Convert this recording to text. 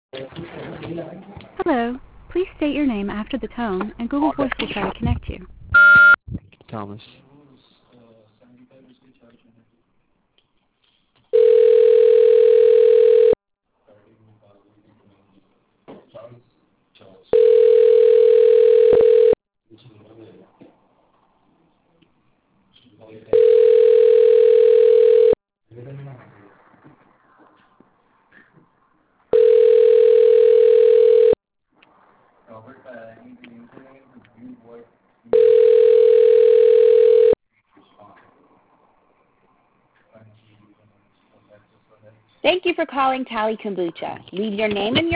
Hello. Please state your name after the tone, and Google Voice will try to connect you. Thomas. Thank you for calling Tally Kombucha. Leave your name and your